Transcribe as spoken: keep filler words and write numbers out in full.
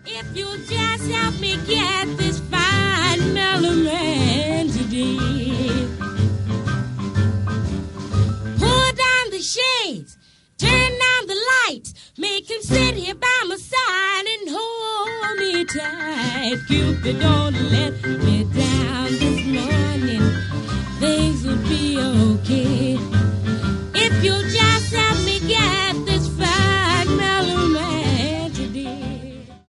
If you'll just help me get this fine mellow man today. Pull down the shades, turn down the lights, make him sit here by my side and hold me tight. Cupid, don't let me down.